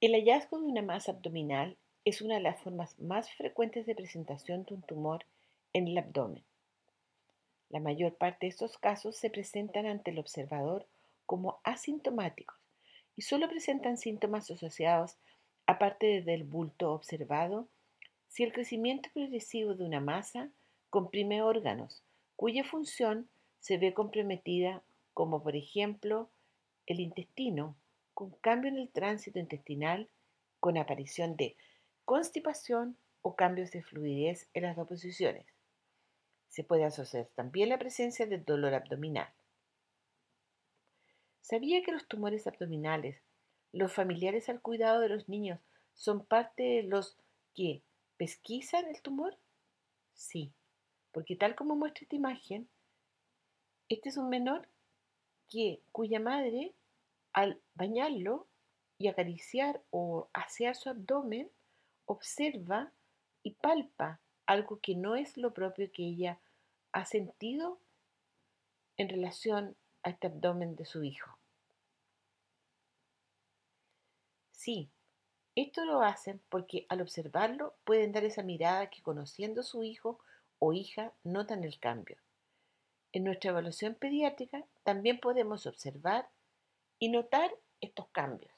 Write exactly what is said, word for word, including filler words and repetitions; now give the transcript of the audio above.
El hallazgo de una masa abdominal es una de las formas más frecuentes de presentación de un tumor en el abdomen. La mayor parte de estos casos se presentan ante el observador como asintomáticos y solo presentan síntomas asociados, aparte del bulto observado, si el crecimiento progresivo de una masa comprime órganos cuya función se ve comprometida, como por ejemplo el intestino, con cambio en el tránsito intestinal, con aparición de constipación o cambios de fluidez en las dos posiciones. Se puede asociar también la presencia de dolor abdominal. ¿Sabía que los tumores abdominales, los familiares al cuidado de los niños, son parte de los que pesquisan el tumor? Sí, porque tal como muestra esta imagen, este es un menor que, cuya madre, al bañarlo y acariciar o asear su abdomen, observa y palpa algo que no es lo propio que ella ha sentido en relación a este abdomen de su hijo. Sí, esto lo hacen porque al observarlo pueden dar esa mirada que, conociendo a su hijo o hija, notan el cambio. En nuestra evaluación pediátrica también podemos observar y notar estos cambios.